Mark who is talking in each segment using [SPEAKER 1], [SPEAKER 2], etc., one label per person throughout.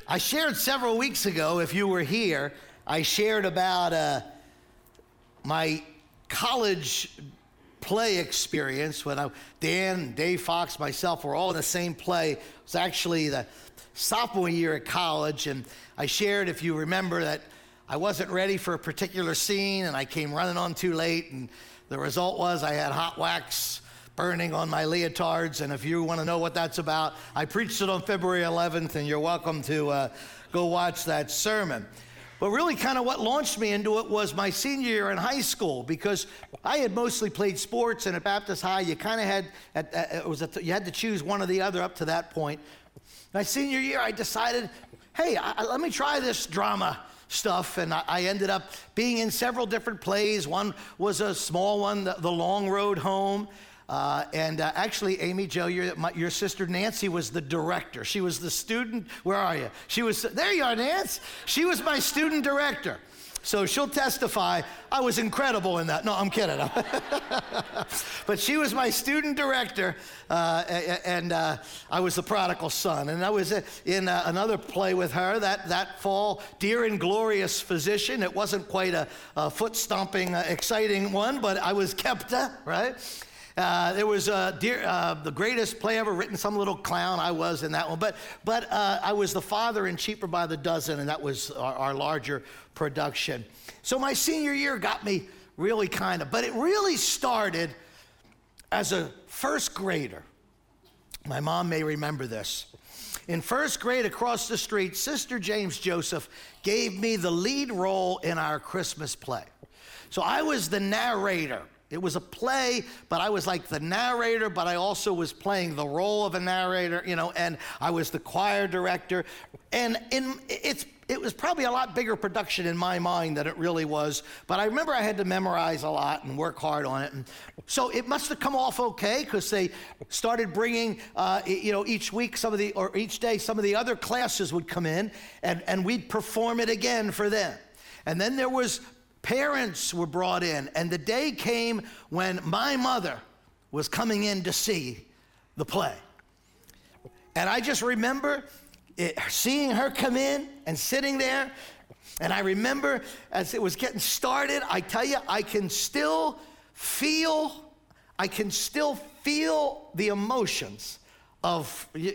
[SPEAKER 1] I shared several weeks ago, if you were here, I shared about my college play experience when Dan, Dave Fox, myself were all in the same play. It was actually the sophomore year at college, and I shared, if you remember, that I wasn't ready for a particular scene, and I came running on too late, and the result was I had hot wax burning on my leotards, and if you want to know what that's about, I preached it on February 11th, and you're welcome to go watch that sermon. But really kind of what launched me into it was my senior year in high school, because I had mostly played sports, and at Baptist High, you kind of had, you had to choose one or the other up to that point. My senior year, I decided, hey, let me try this drama stuff, and I ended up being in several different plays. One was a small one, The Long Road Home. Actually, Amy Jo, your sister Nancy was the director. She was the student. Where are you? There you are, Nance. She was my student director. So she'll testify, I was incredible in that. No, I'm kidding. But she was my student director, and I was the prodigal son. And I was in another play with her that fall, Dear and Glorious Physician. It wasn't quite a foot-stomping, exciting one, but I was kept, right? There was the greatest play ever written, some little clown. I was in that one. But I was the father in Cheaper by the Dozen, and that was our larger production. So my senior year got me really but it really started as a first grader. My mom may remember this. In first grade, across the street, Sister James Joseph gave me the lead role in our Christmas play. So I was the narrator. It was a play, but I was like the narrator, but I also was playing the role of a narrator, and I was the choir director. And it was probably a lot bigger production in my mind than it really was, but I remember I had to memorize a lot and work hard on it. And so it must have come off okay, because they started bringing, each week each day some of the other classes would come in, and we'd perform it again for them. And then there was parents were brought in, and the day came when my mother was coming in to see the play. And I just remember seeing her come in and sitting there, and I remember as it was getting started, I tell you, I can still feel the emotions of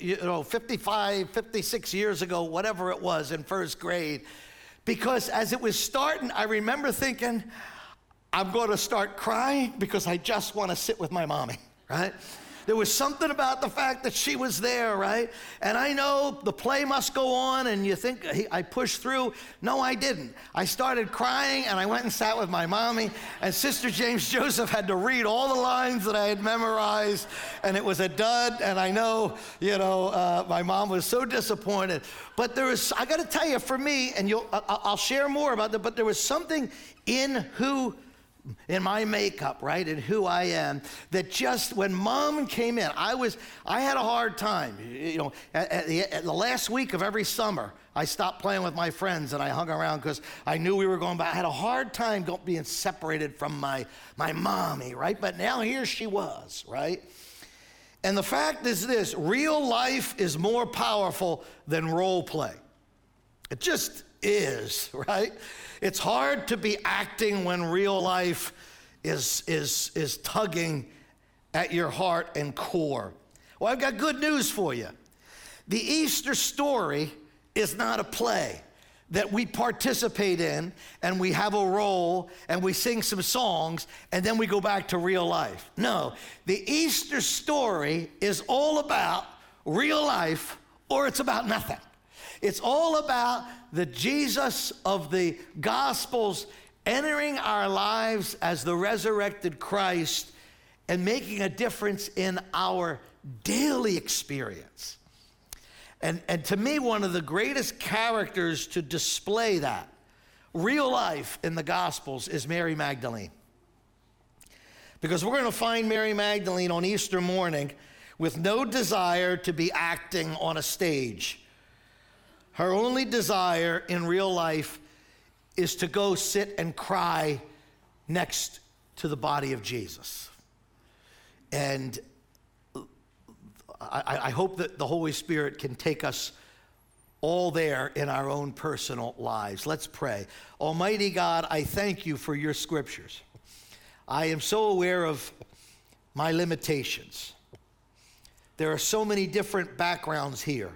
[SPEAKER 1] 55, 56 years ago, whatever it was, in first grade. Because as it was starting, I remember thinking, I'm going to start crying because I just want to sit with my mommy, right? There was something about the fact that she was there, right? And I know the play must go on, and you think I pushed through. No, I didn't. I started crying, and I went and sat with my mommy, and Sister James Joseph had to read all the lines that I had memorized, and it was a dud, and I know, my mom was so disappointed. But I got to tell you, for me, and I'll share more about that, but there was something in my makeup, right, and who I am, that just when Mom came in, I had a hard time. At the last week of every summer, I stopped playing with my friends and I hung around because I knew we were going back. I had a hard time being separated from my mommy, right? But now here she was, right? And the fact is this: real life is more powerful than role play. It just is, right? It's hard to be acting when real life is tugging at your heart and core. Well, I've got good news for you. The Easter story is not a play that we participate in, and we have a role, and we sing some songs, and then we go back to real life. No, the Easter story is all about real life, or it's about nothing. It's all about the Jesus of the Gospels entering our lives as the resurrected Christ and making a difference in our daily experience. And to me, one of the greatest characters to display that real life in the Gospels is Mary Magdalene. Because we're going to find Mary Magdalene on Easter morning with no desire to be acting on a stage. Her only desire in real life is to go sit and cry next to the body of Jesus. And I hope that the Holy Spirit can take us all there in our own personal lives. Let's pray. Almighty God, I thank you for your scriptures. I am so aware of my limitations. There are so many different backgrounds here,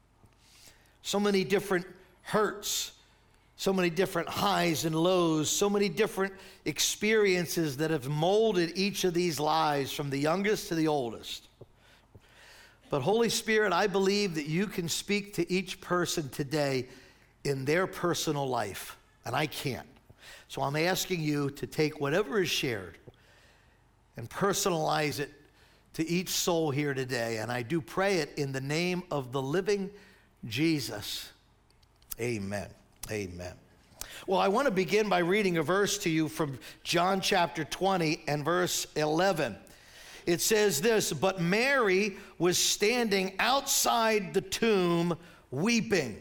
[SPEAKER 1] so many different hurts, so many different highs and lows, so many different experiences that have molded each of these lives from the youngest to the oldest. But Holy Spirit, I believe that you can speak to each person today in their personal life, and I can't. So I'm asking you to take whatever is shared and personalize it to each soul here today. And I do pray it in the name of the living Jesus. Amen. Amen. Well, I want to begin by reading a verse to you from John chapter 20 and verse 11. It says this, "But Mary was standing outside the tomb weeping."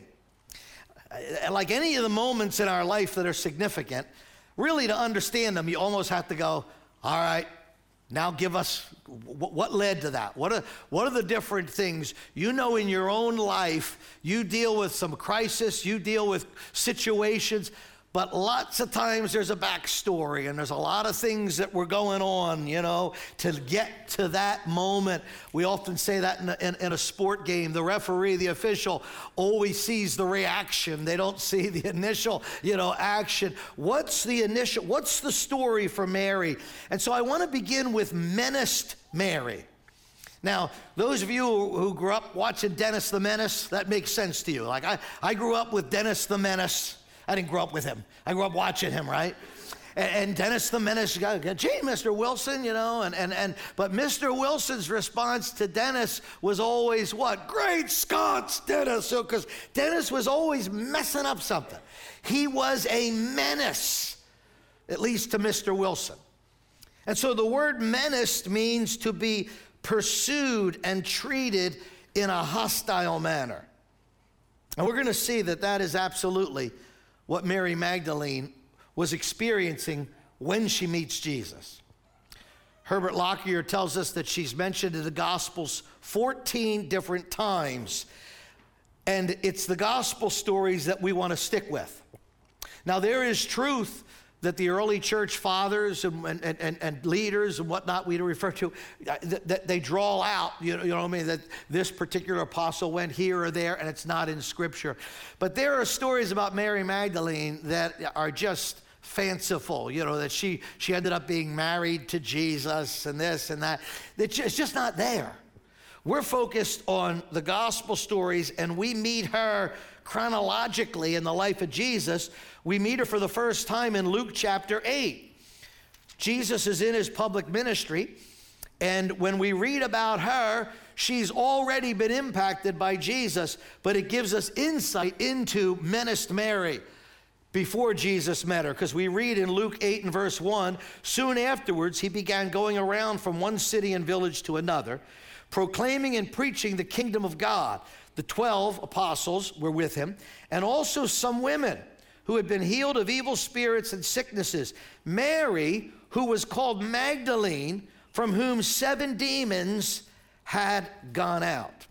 [SPEAKER 1] Like any of the moments in our life that are significant, really to understand them, you almost have to go, all right, now give us what led to that. What are the different things? You know, in your own life, you deal with some crisis, you deal with situations, but lots of times there's a backstory and there's a lot of things that were going on, you know, to get to that moment. We often say that in a sport game. The referee, the official, always sees the reaction. They don't see the initial, action. What's the story for Mary? And so I want to begin with menaced Mary. Now, those of you who grew up watching Dennis the Menace, that makes sense to you. Like I grew up with Dennis the Menace. I didn't grow up with him. I grew up watching him, right? And Dennis the Menace, gee, Mr. Wilson, but Mr. Wilson's response to Dennis was always what? Great Scots, Dennis. So, because Dennis was always messing up something. He was a menace, at least to Mr. Wilson. And so the word menaced means to be pursued and treated in a hostile manner. And we're going to see that is absolutely what Mary Magdalene was experiencing when she meets Jesus. Herbert Lockyer tells us that she's mentioned in the Gospels 14 different times, and it's the Gospel stories that we want to stick with. Now, there is truth that the early church fathers and leaders and whatnot we refer to, that they draw out, you know what I mean, that this particular apostle went here or there, and it's not in Scripture. But there are stories about Mary Magdalene that are just fanciful, that she ended up being married to Jesus and this and that. It's just not there. We're focused on the gospel stories, and we meet her chronologically in the life of Jesus. We meet her for the first time in Luke chapter 8. Jesus is in his public ministry, and when we read about her, she's already been impacted by Jesus, but it gives us insight into menaced Mary before Jesus met her, because we read in Luke 8 and verse 1, "Soon afterwards he began going around from one city and village to another, proclaiming and preaching the kingdom of God. The 12 apostles were with him, and also some women who had been healed of evil spirits and sicknesses. Mary, who was called Magdalene, from whom 7 demons had gone out."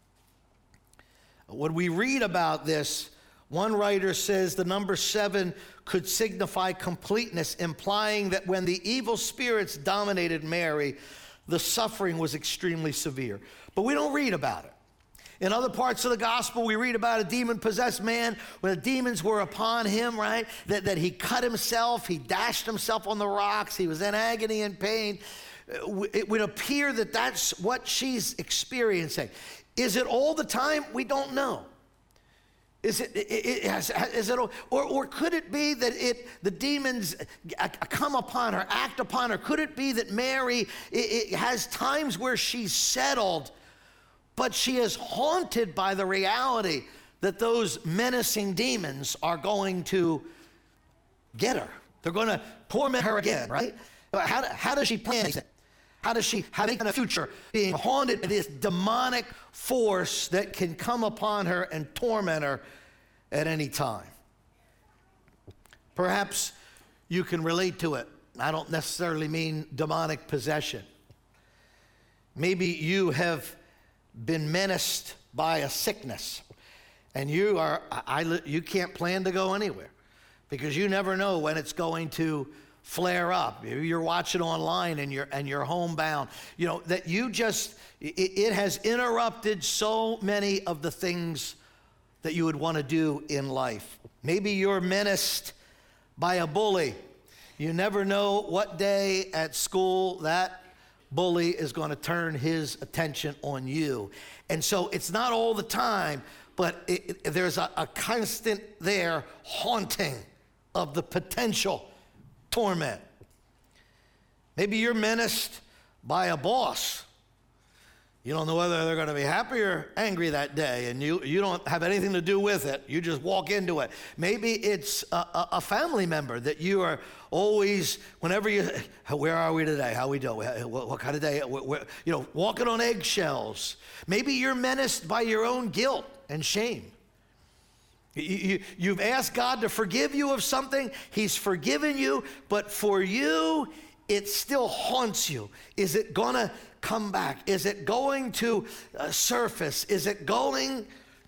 [SPEAKER 1] When we read about this, one writer says the number 7 could signify completeness, implying that when the evil spirits dominated Mary, the suffering was extremely severe. But we don't read about it. In other parts of the gospel, we read about a demon-possessed man when the demons were upon him, right? That he cut himself, he dashed himself on the rocks, he was in agony and pain. It would appear that that's what she's experiencing. Is it all the time? We don't know. Is it or could it be that the demons come upon her, act upon her? Could it be that Mary it has times where she's settled, but she is haunted by the reality that those menacing demons are going to get her? They're going to torment her again, right? How does she plan it? How does she have a future being haunted by this demonic force that can come upon her and torment her at any time? Perhaps you can relate to it. I don't necessarily mean demonic possession. Maybe you have been menaced by a sickness, And you can't plan to go anywhere because you never know when it's going to flare up. You're watching online and you're homebound. You know, that it has interrupted so many of the things that you would want to do in life. Maybe you're menaced by a bully. You never know what day at school that bully is going to turn his attention on you. And so it's not all the time, but there's a constant there haunting of the potential torment. Maybe you're menaced by a boss. You don't know whether they're going to be happy or angry that day, and you don't have anything to do with it. You just walk into it. Maybe it's a family member that you are always, where are we today? How we doing? What kind of day? Walking on eggshells. Maybe you're menaced by your own guilt and shame. You've asked God to forgive you of something. He's forgiven you, but for you, it still haunts you. Is it going to come back? Is it going to surface? Is it going?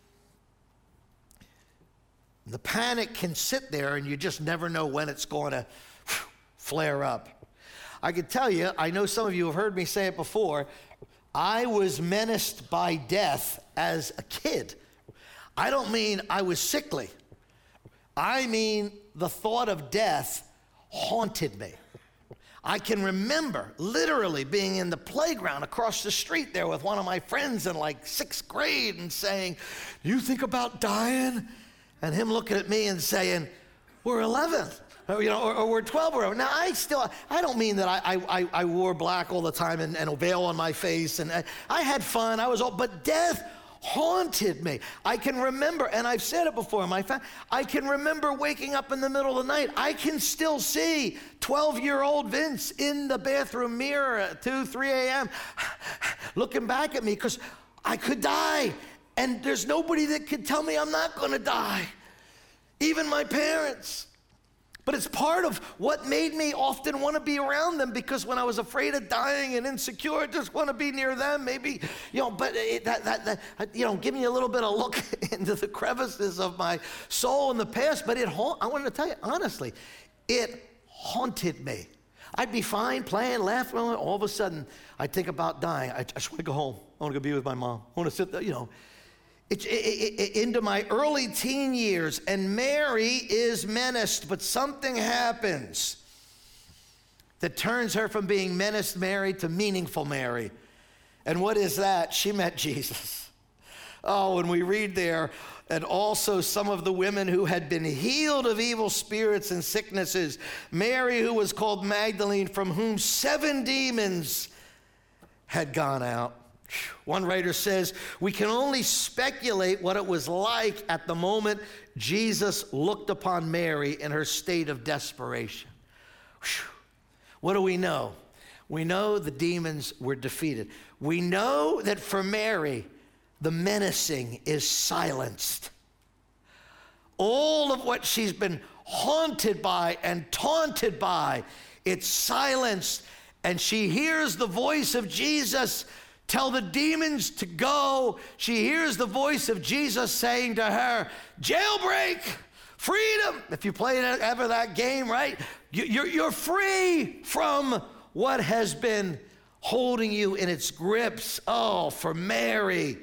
[SPEAKER 1] The panic can sit there and you just never know when it's going to flare up. I can tell you, I know some of you have heard me say it before, I was menaced by death as a kid. I don't mean I was sickly. I mean the thought of death haunted me. I can remember literally being in the playground across the street there with one of my friends in like 6th grade and saying, "Do you think about dying?" And him looking at me and saying, "We're 11, or we're 12 or whatever." Now I don't mean that I wore black all the time and a veil on my face, and I had fun. But death haunted me. I can remember, and I've said it before, I can remember waking up in the middle of the night. I can still see 12-year-old Vince in the bathroom mirror at 2, 3 a.m. looking back at me because I could die. And there's nobody that could tell me I'm not going to die, even my parents. But it's part of what made me often want to be around them, because when I was afraid of dying and insecure, I just want to be near them. Maybe, but give me a little bit of look into the crevices of my soul in the past. But I wanted to tell you, honestly, it haunted me. I'd be fine playing, laughing, all of a sudden, I'd think about dying. I just want to go home. I want to go be with my mom. I want to sit there, into my early teen years, and Mary is menaced, but something happens that turns her from being menaced Mary to meaningful Mary. And what is that? She met Jesus. Oh, and we read there, and also some of the women who had been healed of evil spirits and sicknesses. Mary, who was called Magdalene, from whom 7 demons had gone out. One writer says, we can only speculate what it was like at the moment Jesus looked upon Mary in her state of desperation. What do we know? We know the demons were defeated. We know that for Mary, the menacing is silenced. All of what she's been haunted by and taunted by, it's silenced, and she hears the voice of Jesus tell the demons to go. She hears the voice of Jesus saying to her, jailbreak, freedom. If you played ever that game, right? You're free from what has been holding you in its grips. Oh, for Mary.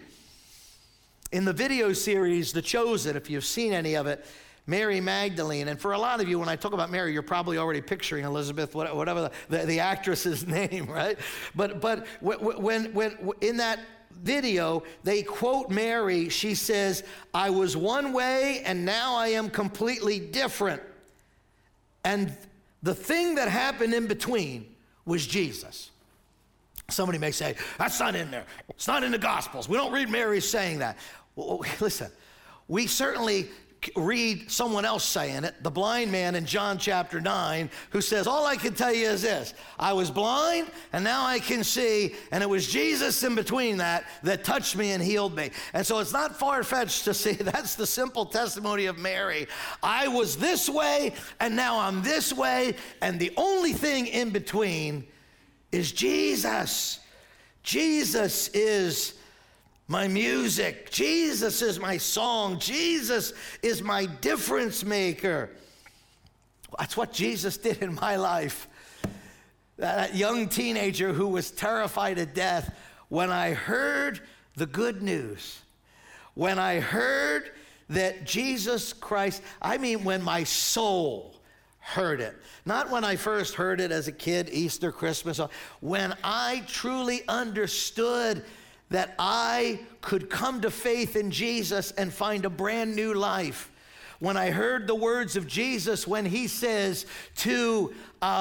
[SPEAKER 1] In the video series, The Chosen, if you've seen any of it, Mary Magdalene, and for a lot of you, when I talk about Mary, you're probably already picturing Elizabeth, whatever the actress's name, right? But when in that video, they quote Mary, she says, I was one way and now I am completely different. And the thing that happened in between was Jesus. Somebody may say, that's not in there. It's not in the Gospels. We don't read Mary saying that. Well, listen, we certainly read someone else saying it, the blind man in John chapter 9, who says, all I can tell you is this, I was blind and now I can see, and it was Jesus in between that touched me and healed me. And so it's not far-fetched to see that's the simple testimony of Mary. I was this way and now I'm this way, and the only thing in between is Jesus. Jesus is my music. Jesus is my song. Jesus is my difference maker. That's what Jesus did in my life. That young teenager who was terrified of death, when I heard the good news, when I heard that Jesus Christ, when my soul heard it, not when I first heard it as a kid, Easter, Christmas, when I truly understood that I could come to faith in Jesus and find a brand new life. When I heard the words of Jesus when he says to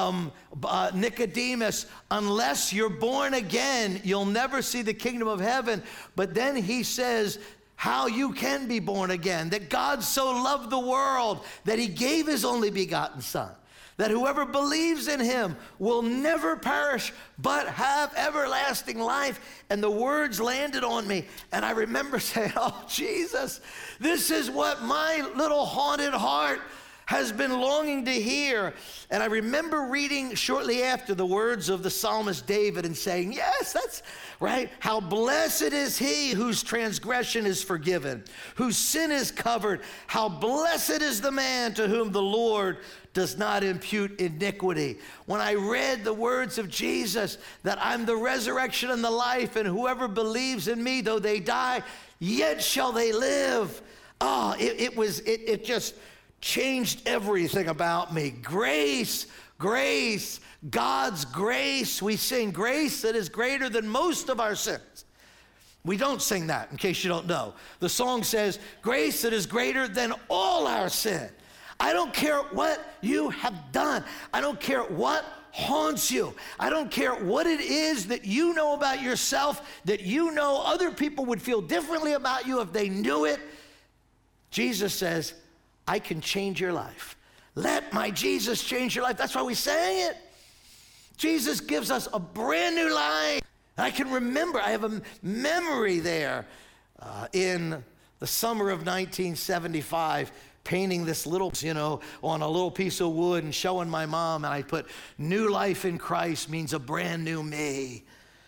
[SPEAKER 1] Nicodemus, unless you're born again, you'll never see the kingdom of heaven. But then he says how you can be born again, that God so loved the world that he gave his only begotten son, that whoever believes in him will never perish but have everlasting life. And the words landed on me, and I remember saying, oh, Jesus, this is what my little haunted heart has been longing to hear. And I remember reading shortly after the words of the psalmist David and saying, yes, that's right. How blessed is he whose transgression is forgiven, whose sin is covered. How blessed is the man to whom the Lord does not impute iniquity. When I read the words of Jesus, that I'm the resurrection and the life, and whoever believes in me, though they die, yet shall they live. Oh, it just changed everything about me. Grace, grace, God's grace. We sing grace that is greater than most of our sins. We don't sing that, in case you don't know. The song says, grace that is greater than all our sin. I don't care what you have done. I don't care what haunts you. I don't care what it is that you know about yourself, that you know other people would feel differently about you if they knew it. Jesus says, I can change your life. Let my Jesus change your life. That's why we sang it. Jesus gives us a brand new life. I can remember, I have a memory there in the summer of 1975, painting this little, on a little piece of wood and showing my mom, and I put, new life in Christ means a brand new me.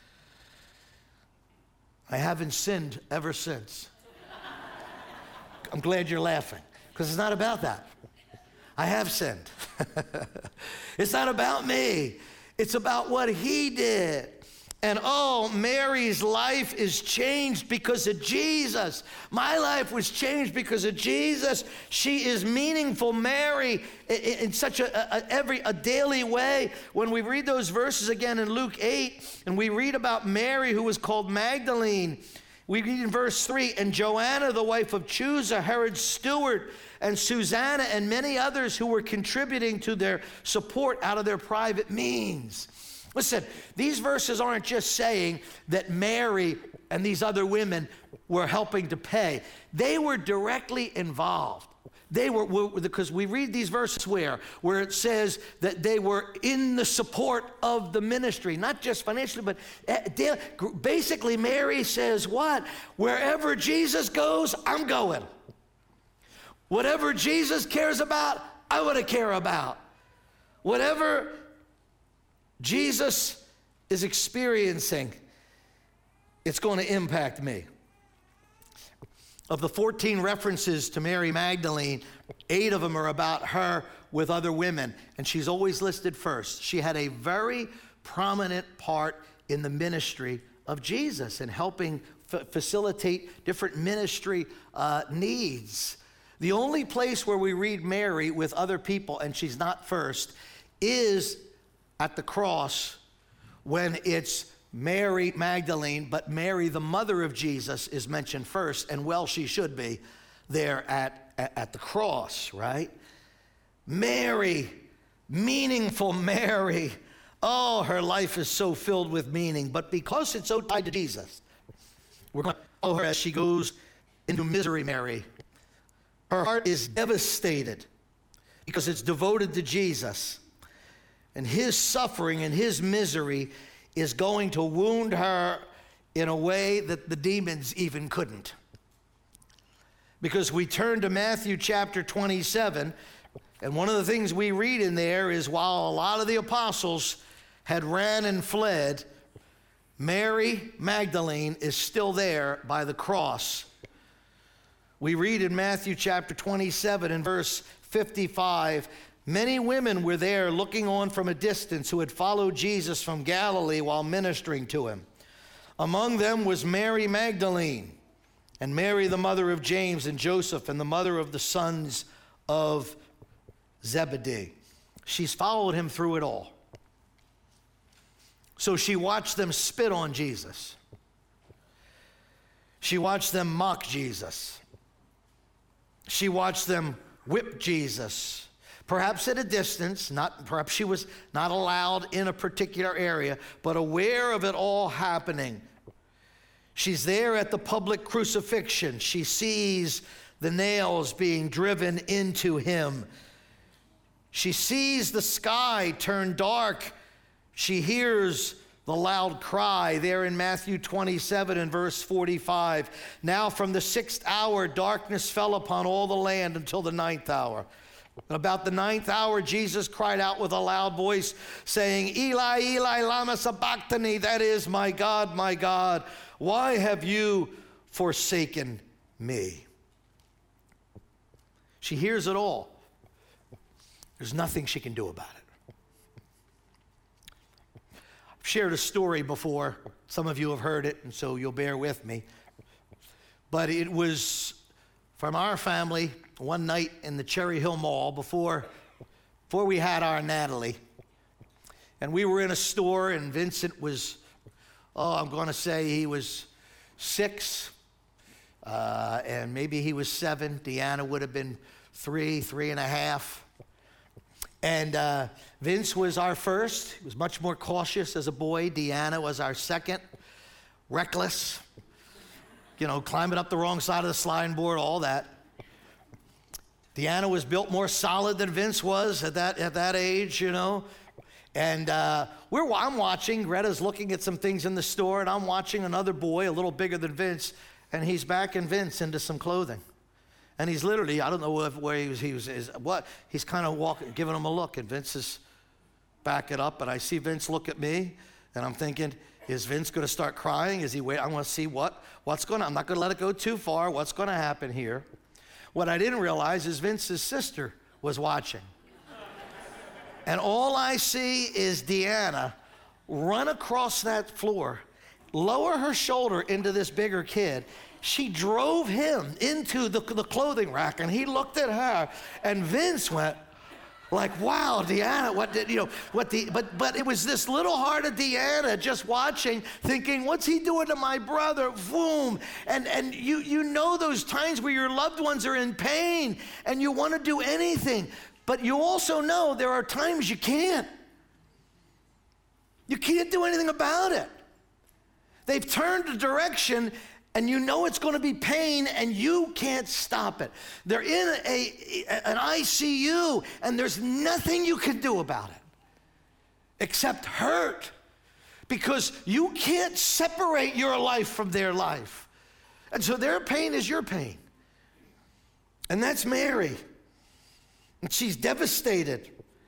[SPEAKER 1] I haven't sinned ever since. I'm glad you're laughing, because it's not about that. I have sinned. It's not about me. It's about what he did. And oh, Mary's life is changed because of Jesus. My life was changed because of Jesus. She is meaningful, Mary, in such a daily way. When we read those verses again in Luke 8, and we read about Mary, who was called Magdalene, we read in verse 3, and Joanna, the wife of Chuza, Herod's steward, and Susanna, and many others who were contributing to their support out of their private means. Listen, these verses aren't just saying that Mary and these other women were helping to pay. They were directly involved. They were because we read these verses where it says that they were in the support of the ministry, not just financially, but basically Mary says what? Wherever Jesus goes, I'm going. Whatever Jesus cares about, I want to care about. Whatever Jesus is experiencing, it's going to impact me. Of the 14 references to Mary Magdalene, 8 of them are about her with other women, and she's always listed first. She had a very prominent part in the ministry of Jesus and helping facilitate different ministry needs. The only place where we read Mary with other people, and she's not first, is at the cross, when it's Mary Magdalene, but Mary, the mother of Jesus, is mentioned first, and well, she should be there at the cross, right? Mary, meaningful Mary. Oh, her life is so filled with meaning, but because it's so tied to Jesus, we're going to follow her as she goes into misery, Mary. Her heart is devastated because it's devoted to Jesus. And his suffering and his misery is going to wound her in a way that the demons even couldn't. Because we turn to Matthew chapter 27, and one of the things we read in there is while a lot of the apostles had ran and fled, Mary Magdalene is still there by the cross. We read in Matthew chapter 27 and verse 55, many women were there looking on from a distance who had followed Jesus from Galilee while ministering to him. Among them was Mary Magdalene and Mary, the mother of James and Joseph, and the mother of the sons of Zebedee. She's followed him through it all. So she watched them spit on Jesus. She watched them mock Jesus. She watched them whip Jesus. Perhaps at a distance, perhaps she was not allowed in a particular area, but aware of it all happening. She's there at the public crucifixion. She sees the nails being driven into him. She sees the sky turn dark. She hears the loud cry there in Matthew 27 and verse 45. Now from the 6th hour, darkness fell upon all the land until the 9th hour. And about the 9th hour, Jesus cried out with a loud voice, saying, Eli, Eli, lama sabachthani, that is, my God, why have you forsaken me? She hears it all. There's nothing she can do about it. I've shared a story before. Some of you have heard it, and so you'll bear with me. But it was from our family one night in the Cherry Hill Mall before we had our Natalie. And we were in a store, and Vincent was, I'm going to say he was 6, and maybe he was 7. Deanna would have been 3.5. And Vince was our first. He was much more cautious as a boy. Deanna was our second. Reckless. Climbing up the wrong side of the sliding board, all that. Deanna was built more solid than Vince was at that age, And I'm watching. Greta's looking at some things in the store, and I'm watching another boy, a little bigger than Vince, and he's backing Vince into some clothing. And he's literally, I don't know where he's kind of walking, giving him a look, and Vince is backing up, and I see Vince look at me, and I'm thinking, is Vince going to start crying? Is he waiting? I want to see what's going on. I'm not going to let it go too far. What's going to happen here? What I didn't realize is Vince's sister was watching. And all I see is Deanna run across that floor, lower her shoulder into this bigger kid. She drove him into the clothing rack, and he looked at her, and Vince went like, wow, Deanna, but it was this little hearted Deanna just watching, thinking, what's he doing to my brother? Boom. And you know those times where your loved ones are in pain, and you want to do anything. But you also know there are times you can't. You can't do anything about it. They've turned a direction, and you know it's going to be pain, and you can't stop it. They're in an ICU, and there's nothing you can do about it except hurt, because you can't separate your life from their life. And so their pain is your pain. And that's Mary. And she's devastated.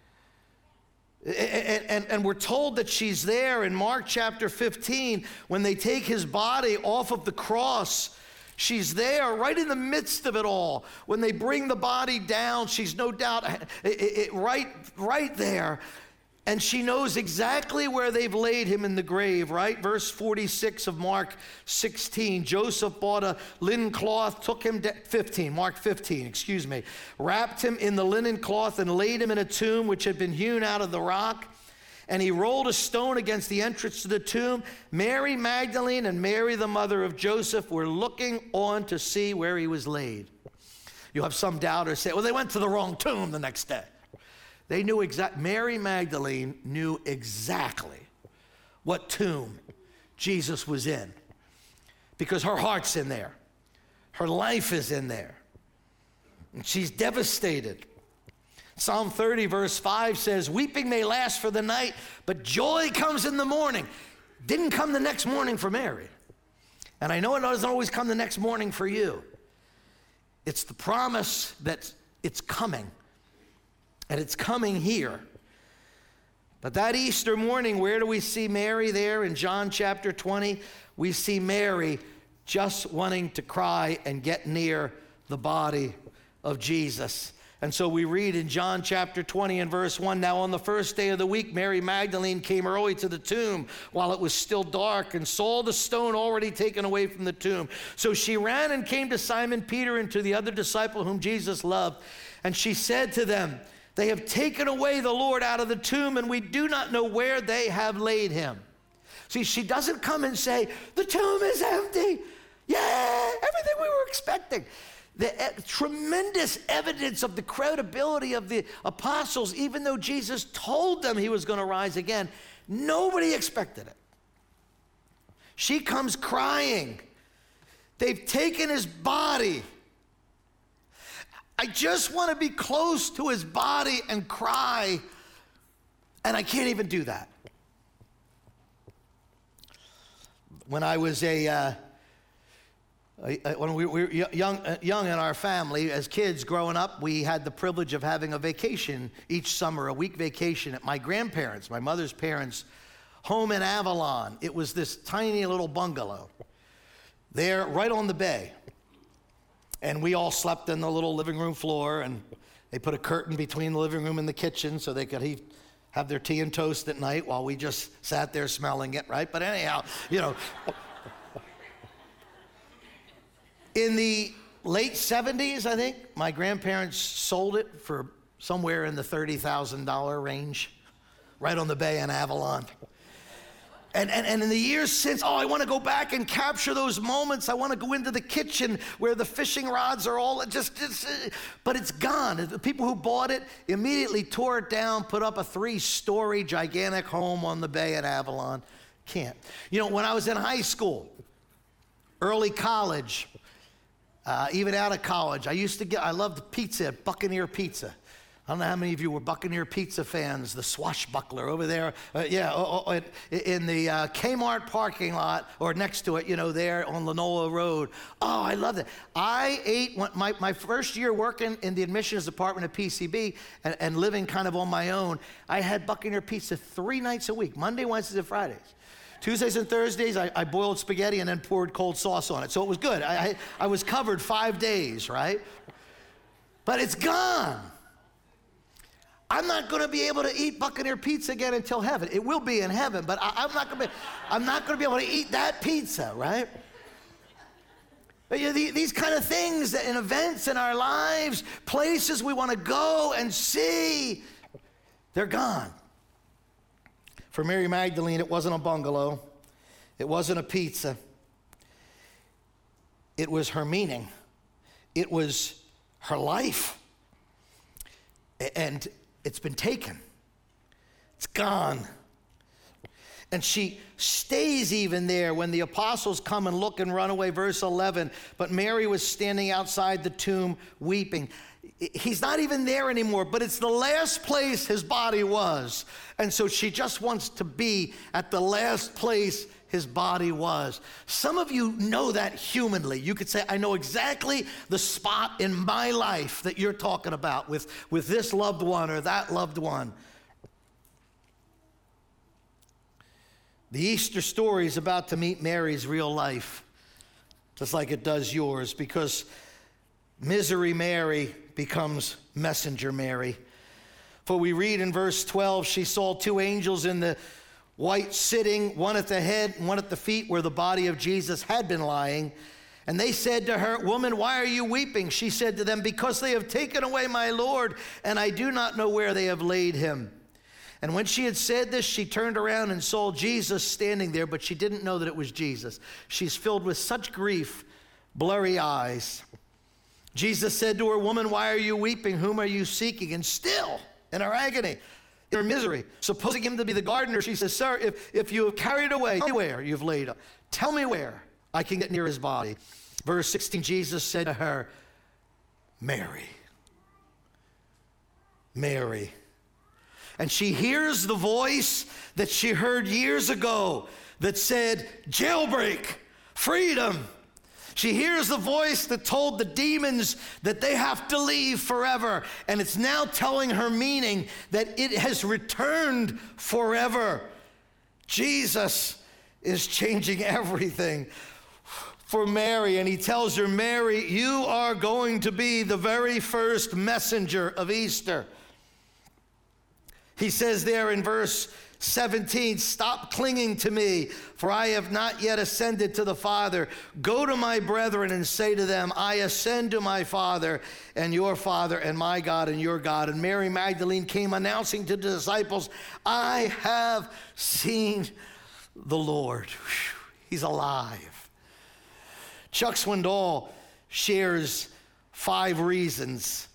[SPEAKER 1] And we're told that she's there in Mark chapter 15 when they take his body off of the cross. She's there right in the midst of it all. When they bring the body down, she's no doubt right there. And she knows exactly where they've laid him in the grave, right? Verse 46 of Mark 16. Joseph bought a linen cloth, took him Mark 15, wrapped him in the linen cloth and laid him in a tomb which had been hewn out of the rock. And he rolled a stone against the entrance to the tomb. Mary Magdalene and Mary, the mother of Joseph, were looking on to see where he was laid. You'll have some doubters say, well, they went to the wrong tomb the next day. They knew Mary Magdalene knew exactly what tomb Jesus was in, because her heart's in there. Her life is in there. And she's devastated. Psalm 30 verse 5 says, weeping may last for the night, but joy comes in the morning. Didn't come the next morning for Mary. And I know it doesn't always come the next morning for you. It's the promise that it's coming. And it's coming here. But that Easter morning, where do we see Mary there in John chapter 20? We see Mary just wanting to cry and get near the body of Jesus. And so we read in John chapter 20 and verse 1, now on the first day of the week, Mary Magdalene came early to the tomb while it was still dark and saw the stone already taken away from the tomb. So she ran and came to Simon Peter and to the other disciple whom Jesus loved. And she said to them, they have taken away the Lord out of the tomb, and we do not know where they have laid him. See, she doesn't come and say, the tomb is empty. Yeah, everything we were expecting. The tremendous evidence of the credibility of the apostles, even though Jesus told them he was going to rise again, nobody expected it. She comes crying. They've taken his body. I just want to be close to his body and cry, and I can't even do that. When I was when we were young in our family, as kids growing up, we had the privilege of having a vacation each summer, a week vacation at my grandparents', my mother's parents' home in Avalon. It was this tiny little bungalow there right on the bay. And we all slept in the little living room floor, and they put a curtain between the living room and the kitchen so they could have their tea and toast at night while we just sat there smelling it, right? But anyhow, you know. In the late 70s, I think, my grandparents sold it for somewhere in the $30,000 range, right on the bay in Avalon. And in the years since, I want to go back and capture those moments. I want to go into the kitchen where the fishing rods are all but it's gone. The people who bought it immediately tore it down, put up a 3-story gigantic home on the bay at Avalon. Can't. You know, when I was in high school, early college, even out of college, I loved pizza at Buccaneer Pizza. I don't know how many of you were Buccaneer Pizza fans, the swashbuckler over there. In the Kmart parking lot, or next to it, there on Lenola Road. Oh, I loved it. I ate, my first year working in the admissions department at PCB and living kind of on my own, I had Buccaneer Pizza 3 nights a week, Monday, Wednesdays, and Fridays. Tuesdays and Thursdays, I boiled spaghetti and then poured cold sauce on it. So it was good. I was covered 5 days, right? But it's gone. I'm not going to be able to eat Buccaneer Pizza again until heaven. It will be in heaven, but I'm not going to be able to eat that pizza, right? But these kind of things and events in our lives, places we want to go and see, they're gone. For Mary Magdalene, it wasn't a bungalow. It wasn't a pizza. It was her meaning. It was her life. And it's been taken. It's gone. And she stays even there when the apostles come and look and run away. Verse 11, but Mary was standing outside the tomb weeping. He's not even there anymore, but it's the last place his body was. And so she just wants to be at the last place his body was. Some of you know that humanly. You could say, I know exactly the spot in my life that you're talking about with this loved one or that loved one. The Easter story is about to meet Mary's real life, just like it does yours, because misery Mary becomes messenger Mary. For we read in verse 12, she saw 2 angels in the white sitting, one at the head and one at the feet where the body of Jesus had been lying. And they said to her, woman, why are you weeping? She said to them, because they have taken away my Lord, and I do not know where they have laid him. And when she had said this, she turned around and saw Jesus standing there, but she didn't know that it was Jesus. She's filled with such grief, blurry eyes. Jesus said to her, woman, why are you weeping? Whom are you seeking? And still, in her agony, in her misery, supposing him to be the gardener, she says, sir, if you have carried away, tell me where you've laid him. Tell me where I can get near his body. Verse 16, Jesus said to her, Mary. Mary. And she hears the voice that she heard years ago that said, jailbreak, freedom. She hears the voice that told the demons that they have to leave forever. And it's now telling her meaning that it has returned forever. Jesus is changing everything for Mary. And he tells her, Mary, you are going to be the very first messenger of Easter. He says there in verse 17, stop clinging to me, for I have not yet ascended to the Father. Go to my brethren and say to them, I ascend to my Father and your Father, and my God and your God. And Mary Magdalene came announcing to the disciples, I have seen the Lord. Whew, he's alive. Chuck Swindoll shares 5 reasons,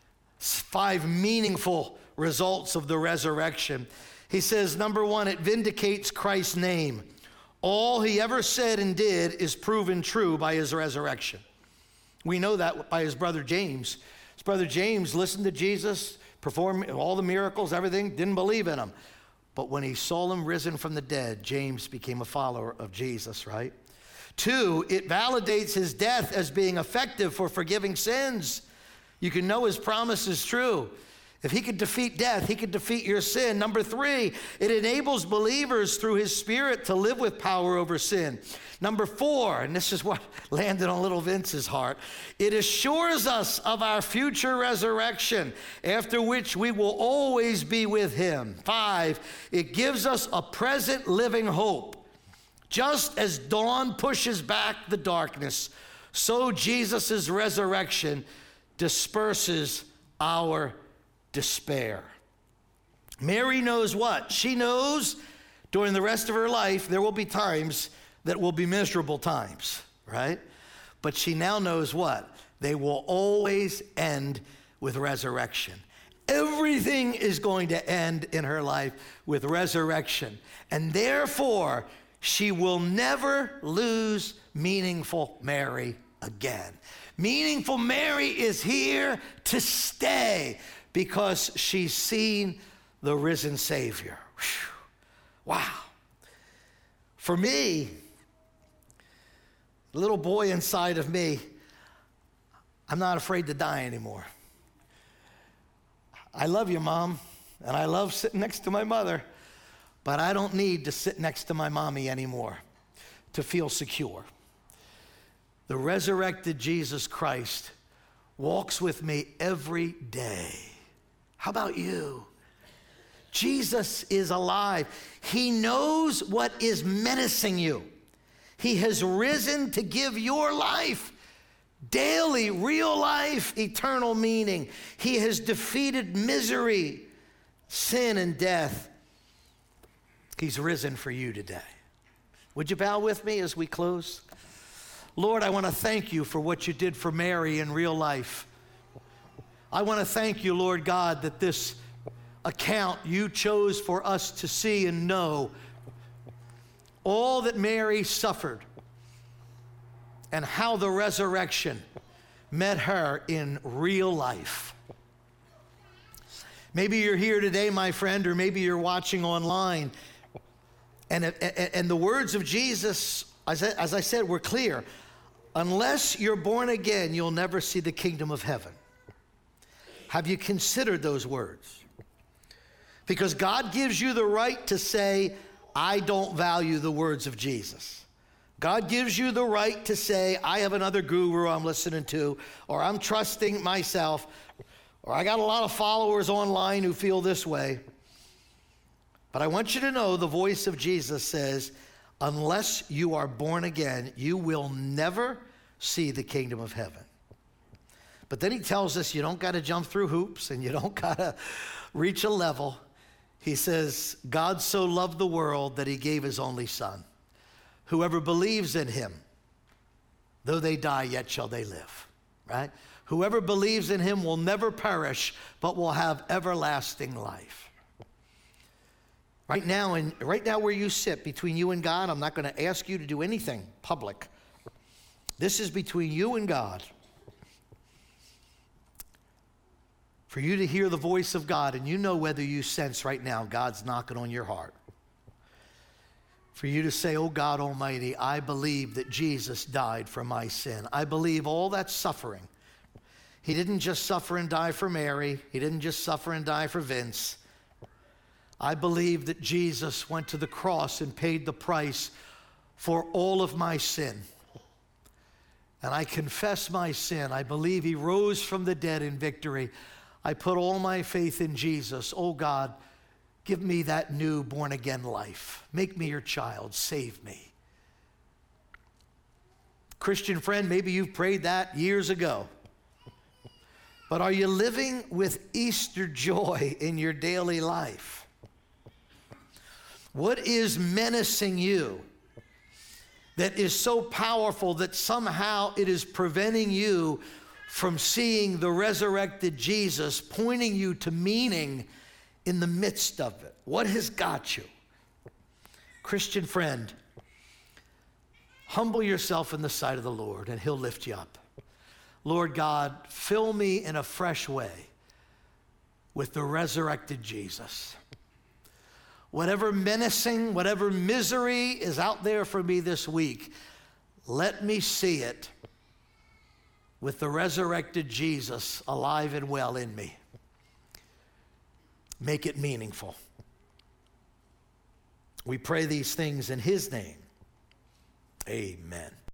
[SPEAKER 1] 5 meaningful results of the resurrection. He says, number 1, it vindicates Christ's name. All he ever said and did is proven true by his resurrection. We know that by his brother James. His brother James listened to Jesus, performed all the miracles, everything, didn't believe in him. But when he saw him risen from the dead, James became a follower of Jesus, right? 2, it validates his death as being effective for forgiving sins. You can know his promise is true. If he could defeat death, he could defeat your sin. Number 3, it enables believers through his Spirit to live with power over sin. Number 4, and this is what landed on little Vince's heart, it assures us of our future resurrection, after which we will always be with him. 5, it gives us a present living hope. Just as dawn pushes back the darkness, so Jesus' resurrection disperses our despair. Mary knows what? She knows during the rest of her life there will be times that will be miserable times, right? But she now knows what? They will always end with resurrection. Everything is going to end in her life with resurrection. And therefore, she will never lose meaningful Mary again. Meaningful Mary is here to stay, because she's seen the risen Savior. Whew. Wow. For me, the little boy inside of me, I'm not afraid to die anymore. I love you, Mom, and I love sitting next to my mother, but I don't need to sit next to my mommy anymore to feel secure. The resurrected Jesus Christ walks with me every day. How about you? Jesus is alive. He knows what is menacing you. He has risen to give your life daily, real life, eternal meaning. He has defeated misery, sin, and death. He's risen for you today. Would you bow with me as we close? Lord, I want to thank you for what you did for Mary in real life. I want to thank you, Lord God, that this account you chose for us to see and know all that Mary suffered and how the resurrection met her in real life. Maybe you're here today, my friend, or maybe you're watching online, and the words of Jesus, as I said, were clear. Unless you're born again, you'll never see the kingdom of heaven. Have you considered those words? Because God gives you the right to say, I don't value the words of Jesus. God gives you the right to say, I have another guru I'm listening to, or I'm trusting myself, or I got a lot of followers online who feel this way. But I want you to know the voice of Jesus says, unless you are born again, you will never see the kingdom of heaven. But then he tells us you don't got to jump through hoops and you don't got to reach a level. He says, God so loved the world that he gave his only son. Whoever believes in him, though they die, yet shall they live, right? Whoever believes in him will never perish, but will have everlasting life. Right now where you sit, between you and God, I'm not going to ask you to do anything public. This is between you and God. For you to hear the voice of God, and you know whether you sense right now God's knocking on your heart. For you to say, oh God Almighty, I believe that Jesus died for my sin. I believe all that suffering. He didn't just suffer and die for Mary. He didn't just suffer and die for Vince. I believe that Jesus went to the cross and paid the price for all of my sin. And I confess my sin. I believe he rose from the dead in victory. I put all my faith in Jesus. Oh God, give me that new born-again life. Make me your child. Save me. Christian friend, maybe you've prayed that years ago. But are you living with Easter joy in your daily life? What is menacing you that is so powerful that somehow it is preventing you from seeing the resurrected Jesus, pointing you to meaning in the midst of it? What has got you? Christian friend, humble yourself in the sight of the Lord and he'll lift you up. Lord God, fill me in a fresh way with the resurrected Jesus. Whatever menacing, whatever misery is out there for me this week, let me see it with the resurrected Jesus alive and well in me. Make it meaningful. We pray these things in his name. Amen.